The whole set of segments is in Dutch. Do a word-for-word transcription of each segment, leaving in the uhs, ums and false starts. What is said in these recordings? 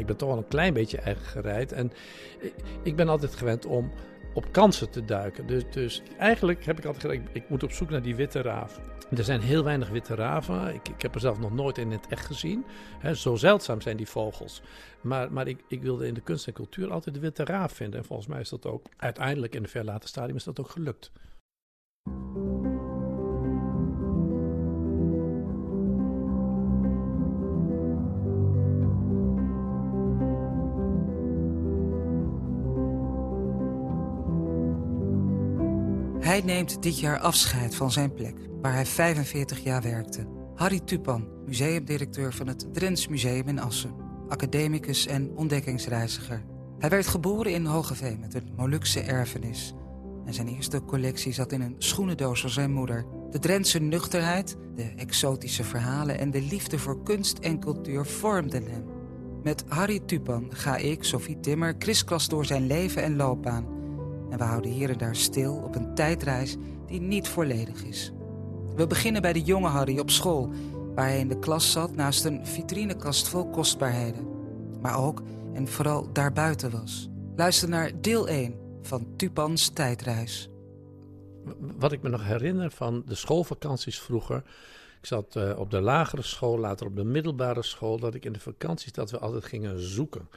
ik ben toch wel een klein beetje eigen gereid. En ik, ik ben altijd gewend om op kansen te duiken. Dus, dus eigenlijk heb ik altijd gedacht, ik, ik moet op zoek naar die witte raaf. Er zijn heel weinig witte raven. Ik, ik heb er zelf nog nooit in het echt gezien. He, zo zeldzaam zijn die vogels. Maar, maar ik, ik wilde in de kunst en cultuur altijd de witte raaf vinden. En volgens mij is dat ook uiteindelijk in een ver later stadium is dat ook gelukt. Hij neemt dit jaar afscheid van zijn plek, waar hij vijfenveertig jaar werkte. Harry Tupan, museumdirecteur van het Drents Museum in Assen. Academicus en ontdekkingsreiziger. Hij werd geboren in Hoogeveen met een Molukse erfenis. En zijn eerste collectie zat in een schoenendoos van zijn moeder. De Drentse nuchterheid, de exotische verhalen en de liefde voor kunst en cultuur vormden hem. Met Harry Tupan ga ik, Sophie Timmer, kriskras door zijn leven en loopbaan. En we houden hier en daar stil op een tijdreis die niet volledig is. We beginnen bij de jonge Harry op school, waar hij in de klas zat naast een vitrinekast vol kostbaarheden. Maar ook en vooral daarbuiten was. Luister naar deel één van Tupans tijdreis. Wat ik me nog herinner van de schoolvakanties vroeger. Ik zat uh, op de lagere school, later op de middelbare school, dat ik in de vakanties dat we altijd gingen zoeken.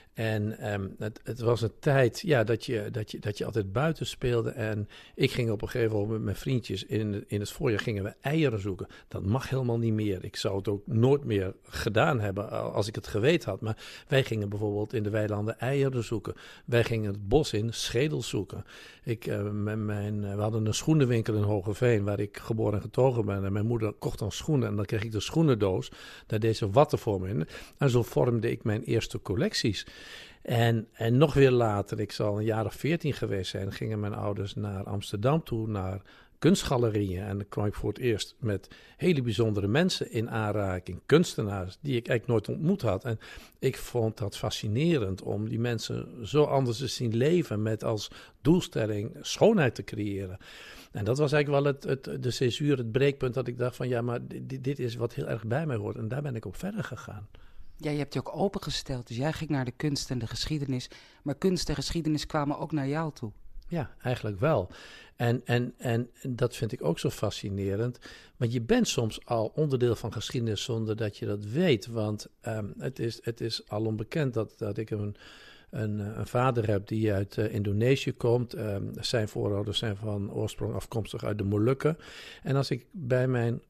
En um, het, het was een tijd ja, dat, je, dat, je, dat je altijd buiten speelde. En ik ging op een gegeven moment met mijn vriendjes in, in het voorjaar gingen we eieren zoeken. Dat mag helemaal niet meer. Ik zou het ook nooit meer gedaan hebben als ik het geweten had. Maar wij gingen bijvoorbeeld in de weilanden eieren zoeken. Wij gingen het bos in schedels zoeken. Ik, uh, met mijn, uh, we hadden een schoenenwinkel in Hoogeveen waar ik geboren en getogen ben. En mijn moeder kocht dan schoenen en dan kreeg ik de schoenendoos. Daar deed ze watten voor me in. En zo vormde ik mijn eerste collecties. En, en nog weer later, ik zal een jaar of veertien geweest zijn, gingen mijn ouders naar Amsterdam toe, naar kunstgalerieën. En dan kwam ik voor het eerst met hele bijzondere mensen in aanraking, kunstenaars die ik eigenlijk nooit ontmoet had. En ik vond dat fascinerend om die mensen zo anders te zien leven met als doelstelling schoonheid te creëren. En dat was eigenlijk wel het, het, de césuur, het breekpunt dat ik dacht van ja, maar dit, dit is wat heel erg bij mij hoort. En daar ben ik op verder gegaan. Ja, je hebt je ook opengesteld, dus jij ging naar de kunst en de geschiedenis. Maar kunst en geschiedenis kwamen ook naar jou toe. Ja, eigenlijk wel. En, en, en dat vind ik ook zo fascinerend. Want je bent soms al onderdeel van geschiedenis zonder dat je dat weet. Want um, het, is, het is al onbekend dat, dat ik een, een, een vader heb die uit uh, Indonesië komt. Um, zijn voorouders zijn van oorsprong afkomstig uit de Molukken. En als ik bij mijn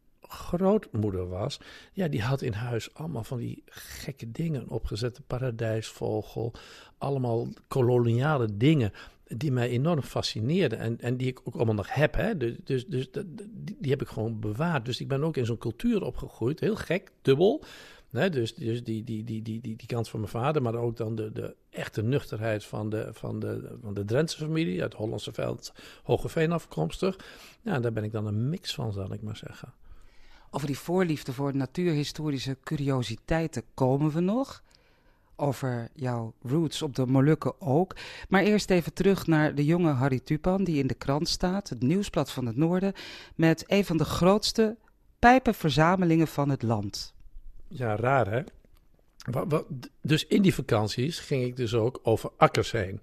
grootmoeder was, ja, die had in huis allemaal van die gekke dingen opgezet, de paradijsvogel, allemaal koloniale dingen die mij enorm fascineerden en, en die ik ook allemaal nog heb, hè. Dus, dus, dus die, die heb ik gewoon bewaard. Dus ik ben ook in zo'n cultuur opgegroeid, heel gek, dubbel. Nee, dus dus die, die, die, die, die, die kant van mijn vader, maar ook dan de, de echte nuchterheid van de, van, de, van de Drentse familie, uit Hollandse Veld, Hoogeveen afkomstig. Ja, daar ben ik dan een mix van, zal ik maar zeggen. Over die voorliefde voor natuurhistorische curiositeiten komen we nog. Over jouw roots op de Molukken ook. Maar eerst even terug naar de jonge Harry Tupan die in de krant staat, het Nieuwsblad van het Noorden, met een van de grootste pijpenverzamelingen van het land. Ja, raar hè? Wat, wat, dus in die vakanties ging ik dus ook over akkers heen.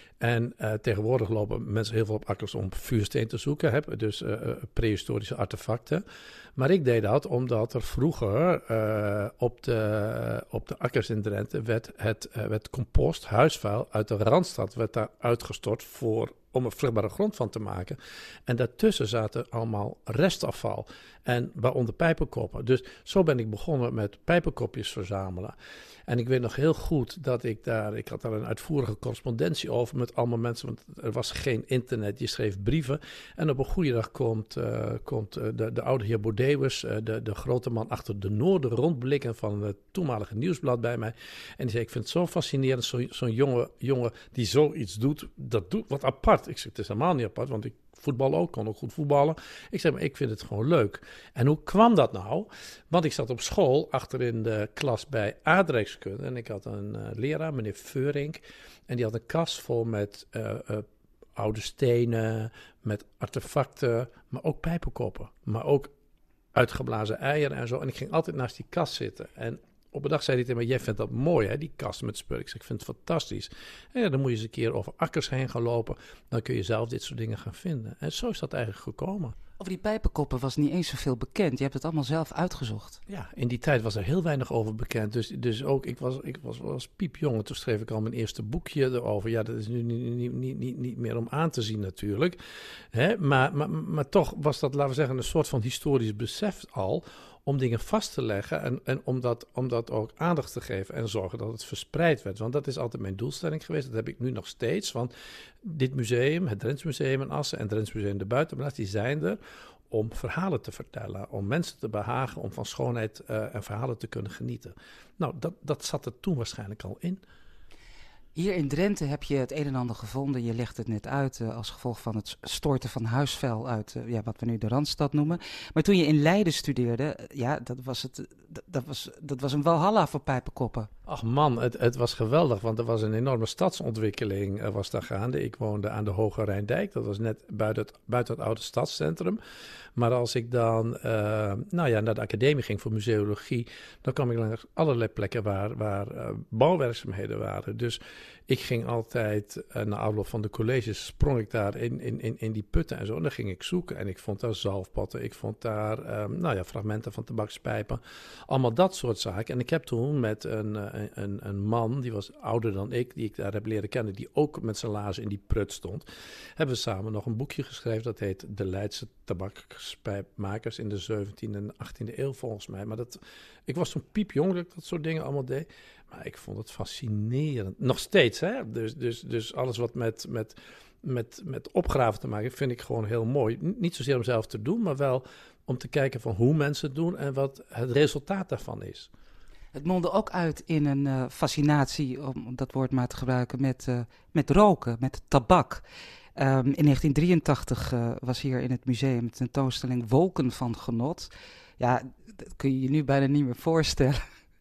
En uh, tegenwoordig lopen mensen heel veel op akkers om vuursteen te zoeken, hè? Dus uh, prehistorische artefacten. Maar ik deed dat omdat er vroeger uh, op, de, op de akkers in Drenthe werd het uh, werd compost, huisvuil uit de Randstad, werd daar uitgestort voor, om er vruchtbare grond van te maken. En daartussen zaten allemaal restafval, en waaronder pijpenkoppen. Dus zo ben ik begonnen met pijpenkopjes verzamelen. En ik weet nog heel goed dat ik daar, ik had daar een uitvoerige correspondentie over met allemaal mensen, want er was geen internet, je schreef brieven. En op een goede dag komt, uh, komt uh, de, de oude heer Bodewes, uh, de, de grote man achter de Noorden, rondblikken van het toenmalige Nieuwsblad bij mij. En die zei, ik vind het zo fascinerend, zo, zo'n jonge jongen die zoiets doet, dat doet wat apart. Ik zeg, het is helemaal niet apart, want ik voetbal ook, kon ook goed voetballen. Ik zeg, maar ik vind het gewoon leuk. En hoe kwam dat nou? Want ik zat op school, achter in de klas bij aardrijkskunde. En ik had een uh, leraar, meneer Veurink. En die had een kast vol met uh, uh, oude stenen, met artefacten, maar ook pijpenkoppen. Maar ook uitgeblazen eieren en zo. En ik ging altijd naast die kast zitten. En op een dag zei hij tegen mij, jij vindt dat mooi, hè, die kast met spullen. Ik zeg, ik vind het fantastisch. En ja, dan moet je eens een keer over akkers heen gaan lopen. Dan kun je zelf dit soort dingen gaan vinden. En zo is dat eigenlijk gekomen. Over die pijpenkoppen was niet eens zoveel bekend. Je hebt het allemaal zelf uitgezocht. Ja, in die tijd was er heel weinig over bekend. Dus, dus ook, ik was, ik was, was piepjong en toen schreef ik al mijn eerste boekje erover. Ja, dat is nu niet, niet, niet, niet, niet meer om aan te zien natuurlijk. Hè? Maar, maar, maar toch was dat, laten we zeggen, een soort van historisch besef al, om dingen vast te leggen en, en om, dat, om dat ook aandacht te geven en zorgen dat het verspreid werd. Want dat is altijd mijn doelstelling geweest. Dat heb ik nu nog steeds. Want dit museum, het Drents Museum in Assen en het Drents Museum de Buitenplaats, die zijn er om verhalen te vertellen, om mensen te behagen, om van schoonheid uh, en verhalen te kunnen genieten. Nou, dat, dat zat er toen waarschijnlijk al in. Hier in Drenthe heb je het een en ander gevonden. Je legt het net uit uh, als gevolg van het storten van huisvuil uit uh, ja, wat we nu de Randstad noemen. Maar toen je in Leiden studeerde, uh, ja, dat was, het, dat, dat, was, dat was een walhalla voor pijpenkoppen. Ach man, het, het was geweldig, want er was een enorme stadsontwikkeling uh, was daar gaande. Ik woonde aan de Hoge Rijndijk, dat was net buiten het, buiten het oude stadscentrum. Maar als ik dan uh, nou ja, naar de academie ging voor museologie, dan kwam ik langs allerlei plekken waar, waar uh, bouwwerkzaamheden waren. Dus ik ging altijd, uh, na afloop van de colleges, sprong ik daar in, in, in, in die putten en zo. En dan ging ik zoeken en ik vond daar zalfpotten, ik vond daar uh, nou ja, fragmenten van tabakspijpen. Allemaal dat soort zaken. En ik heb toen met een, een, een, een man, die was ouder dan ik, die ik daar heb leren kennen, die ook met zijn laarzen in die prut stond, hebben we samen nog een boekje geschreven, dat heet De Leidse Tabakspijpmakers in de zeventiende en achttiende eeuw volgens mij. Maar dat, ik was toen piepjong dat ik dat soort dingen allemaal deed. Maar ik vond het fascinerend. Nog steeds, hè. Dus, dus, dus alles wat met, met, met, met opgraven te maken, vind ik gewoon heel mooi. Niet zozeer om zelf te doen, maar wel om te kijken van hoe mensen het doen en wat het resultaat daarvan is. Het mondde ook uit in een uh, fascinatie, om, om dat woord maar te gebruiken, met, uh, met roken, met tabak. Um, in negentien drieëntachtig uh, was hier in het museum de tentoonstelling Wolken van Genot. Ja, dat kun je je nu bijna niet meer voorstellen.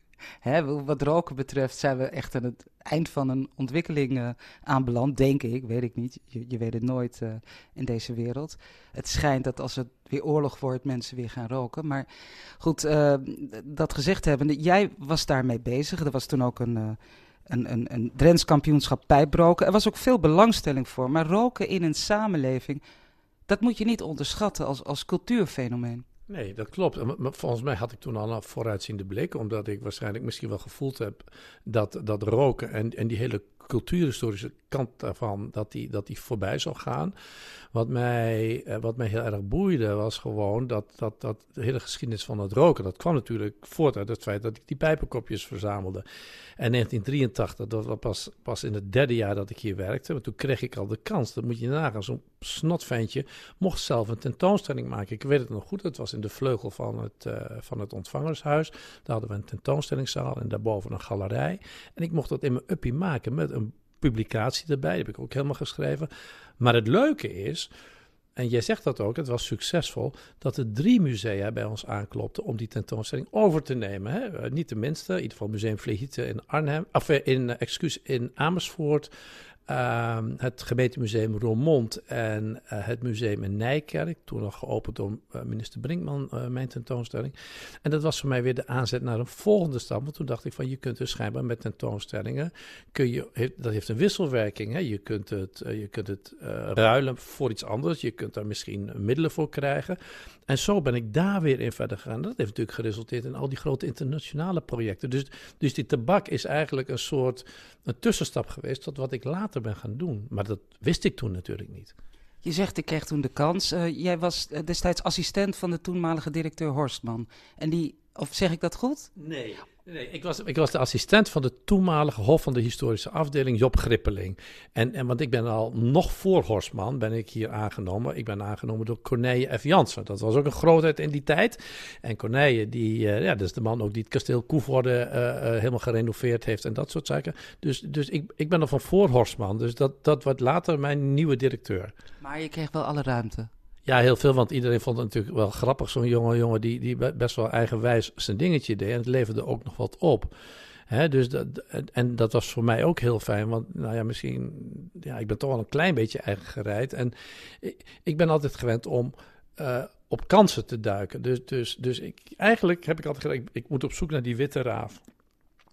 Hè, wat roken betreft zijn we echt aan het eind van een ontwikkeling uh, aanbeland, denk ik, weet ik niet. Je, je weet het nooit uh, in deze wereld. Het schijnt dat als het weer oorlog wordt, mensen weer gaan roken. Maar goed, uh, dat gezegd hebbende, jij was daarmee bezig. Er was toen ook een... Uh, Een, een, een Drents kampioenschap pijproken. Er was ook veel belangstelling voor. Maar roken in een samenleving, dat moet je niet onderschatten als, als cultuurfenomeen. Nee, dat klopt. Maar volgens mij had ik toen al een vooruitziende blik, omdat ik waarschijnlijk misschien wel gevoeld heb dat, dat roken en, en die hele cultuurhistorische kant daarvan, dat die, dat die voorbij zou gaan. Wat mij, wat mij heel erg boeide was gewoon dat, dat, dat de hele geschiedenis van het roken, dat kwam natuurlijk voort uit het feit dat ik die pijpenkopjes verzamelde. En negentien drieëntachtig, dat was pas, pas in het derde jaar dat ik hier werkte, maar toen kreeg ik al de kans, dat moet je nagaan, zo'n snotventje mocht zelf een tentoonstelling maken. Ik weet het nog goed, het was in de vleugel van het, uh, van het ontvangershuis. Daar hadden we een tentoonstellingszaal en daarboven een galerij. En ik mocht dat in mijn uppie maken met een publicatie erbij, die heb ik ook helemaal geschreven. Maar het leuke is, en jij zegt dat ook, het was succesvol, dat er drie musea bij ons aanklopten om die tentoonstelling over te nemen. Hè? Uh, niet de minste, in ieder geval Museum Vlehieten in Arnhem, of in, uh, excuus, in Amersfoort, uh, het gemeentemuseum Roermond en uh, het museum in Nijkerk, toen nog geopend door uh, minister Brinkman, uh, mijn tentoonstelling. En dat was voor mij weer de aanzet naar een volgende stap, want toen dacht ik van, je kunt dus schijnbaar met tentoonstellingen, kun je, heeft, dat heeft een wisselwerking, hè? Je kunt het, uh, je kunt het uh, ruilen voor iets anders, je kunt daar misschien middelen voor krijgen. En zo ben ik daar weer in verder gegaan. Dat heeft natuurlijk geresulteerd in al die grote internationale projecten. Dus, dus die tabak is eigenlijk een soort een tussenstap geweest tot wat ik later ben gaan doen. Maar dat wist ik toen natuurlijk niet. Je zegt, ik kreeg toen de kans. Uh, jij was destijds assistent van de toenmalige directeur Horstman. En die, of zeg ik dat goed? Nee. Nee, ik was, ik was de assistent van de toenmalige hof van de historische afdeling, Job Grippeling. En, en want ik ben al nog voor Horstman ben ik hier aangenomen. Ik ben aangenomen door Corneille F. Jansen. Dat was ook een grootheid in die tijd. En Corneille, die, uh, ja, dat is de man ook die het kasteel Koevoorde uh, uh, helemaal gerenoveerd heeft en dat soort zaken. Dus, dus ik, ik ben er van voor Horstman. Dus dat, dat wordt later mijn nieuwe directeur. Maar je kreeg wel alle ruimte. Ja, heel veel, want iedereen vond het natuurlijk wel grappig. Zo'n jonge jongen die, die best wel eigenwijs zijn dingetje deed. En het leverde ook nog wat op. Hè, dus dat, en dat was voor mij ook heel fijn. Want nou ja, misschien... Ja, ik ben toch wel een klein beetje eigen gereid. En ik, ik ben altijd gewend om uh, op kansen te duiken. Dus, dus, dus ik, eigenlijk heb ik altijd gedacht, ik, ik moet op zoek naar die witte raaf.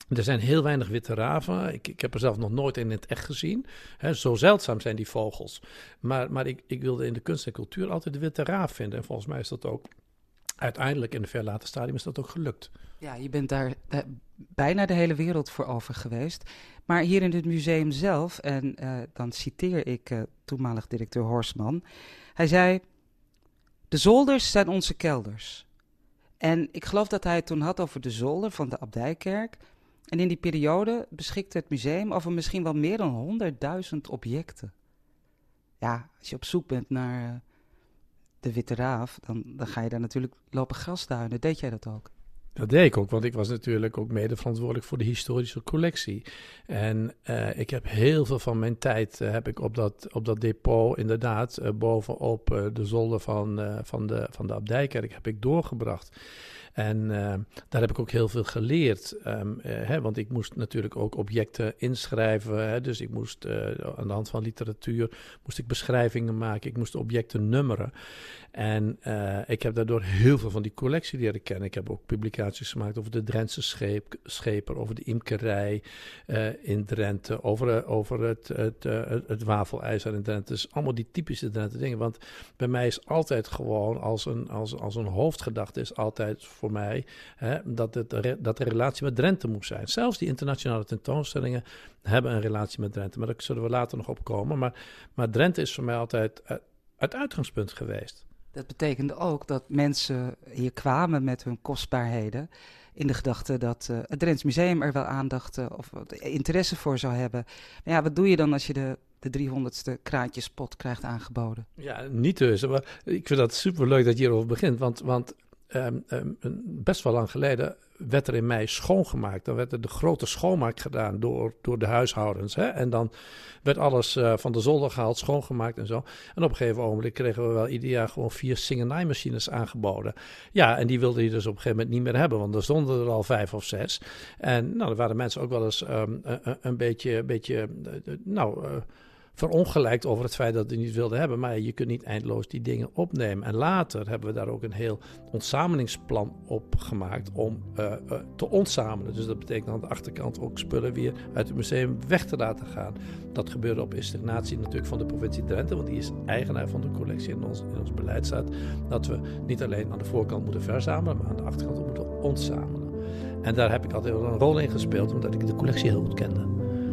Er zijn heel weinig witte raven. Ik, ik heb er zelf nog nooit in het echt gezien. He, zo zeldzaam zijn die vogels. Maar, maar ik, ik wilde in de kunst en cultuur altijd de witte raaf vinden. En volgens mij is dat ook uiteindelijk in een ver later stadium is dat ook gelukt. Ja, je bent daar uh, bijna de hele wereld voor over geweest. Maar hier in het museum zelf, en uh, dan citeer ik uh, toenmalig directeur Horsman. Hij zei, de zolders zijn onze kelders. En ik geloof dat hij het toen had over de zolder van de Abdijkerk. En in die periode beschikte het museum over misschien wel meer dan honderdduizend objecten. Ja, als je op zoek bent naar uh, de witte raaf, dan, dan ga je daar natuurlijk lopen grasduinen. Deed jij dat ook? Dat deed ik ook, want ik was natuurlijk ook mede verantwoordelijk voor de historische collectie. En uh, ik heb heel veel van mijn tijd uh, heb ik op dat, op dat depot inderdaad uh, bovenop uh, de zolder van, uh, van, de, van de Abdijkerk heb ik doorgebracht. En uh, daar heb ik ook heel veel geleerd, um, uh, hè, want ik moest natuurlijk ook objecten inschrijven. Hè, dus ik moest uh, aan de hand van literatuur moest ik beschrijvingen maken, ik moest objecten nummeren. En uh, ik heb daardoor heel veel van die collectie leren kennen. Ik heb ook publicaties gemaakt over de Drentse scheep, scheper, over de imkerij uh, in Drenthe, over, uh, over het, het, uh, het, het wafelijzer in Drenthe. Dus allemaal die typische Drenthe dingen. Want bij mij is altijd gewoon als een, als, als een hoofdgedachte is altijd voor mij hè, dat, het, dat de relatie met Drenthe moet zijn. Zelfs die internationale tentoonstellingen hebben een relatie met Drenthe. Maar daar zullen we later nog op komen. Maar, maar Drenthe is voor mij altijd uh, het uitgangspunt geweest. Dat betekende ook dat mensen hier kwamen met hun kostbaarheden in de gedachte dat uh, het Drents Museum er wel aandacht uh, of interesse voor zou hebben. Maar ja, wat doe je dan als je de, de driehonderdste kraantjespot krijgt aangeboden? Ja, niet dus. Maar ik vind dat superleuk dat je hierover begint, want, want um, um, best wel lang geleden werd er in mei schoongemaakt. Dan werd er de grote schoonmaak gedaan door, door de huishoudens. Hè? En dan werd alles uh, van de zolder gehaald, schoongemaakt en zo. En op een gegeven moment kregen we wel ieder jaar gewoon vier Singenai-machines aangeboden. Ja, en die wilde je dus op een gegeven moment niet meer hebben, want er stonden er al vijf of zes. En nou, dan waren mensen ook wel eens um, een, een beetje, beetje uh, nou... Uh, verongelijkt over het feit dat we niet wilden hebben. Maar je kunt niet eindeloos die dingen opnemen. En later hebben we daar ook een heel ontzamenlingsplan op gemaakt om uh, uh, te ontzamelen. Dus dat betekent aan de achterkant ook spullen weer uit het museum weg te laten gaan. Dat gebeurde op instignatie natuurlijk van de provincie Drenthe, want die is eigenaar van de collectie. In ons, in ons beleid staat dat we niet alleen aan de voorkant moeten verzamelen, maar aan de achterkant ook moeten ontzamelen. En daar heb ik altijd wel een rol in gespeeld, omdat ik de collectie heel goed kende.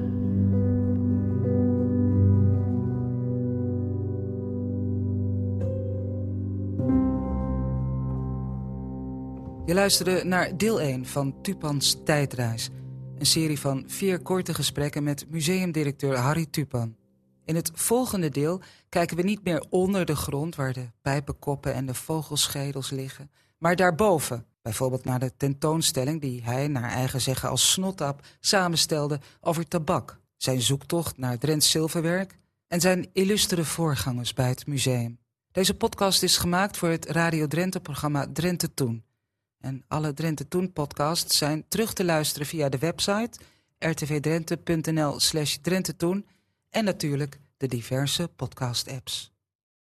Je luisterde naar deel één van Tupans Tijdreis. Een serie van vier korte gesprekken met museumdirecteur Harry Tupan. In het volgende deel kijken we niet meer onder de grond waar de pijpenkoppen en de vogelschedels liggen, maar daarboven. Bijvoorbeeld naar de tentoonstelling die hij naar eigen zeggen als snotap samenstelde over tabak. Zijn zoektocht naar Drents zilverwerk en zijn illustere voorgangers bij het museum. Deze podcast is gemaakt voor het Radio Drenthe-programma Drenthe Toen. En alle Drenthe Toen podcasts zijn terug te luisteren via de website r t v drenthe punt n l slash Drenthe Toen en natuurlijk de diverse podcast apps.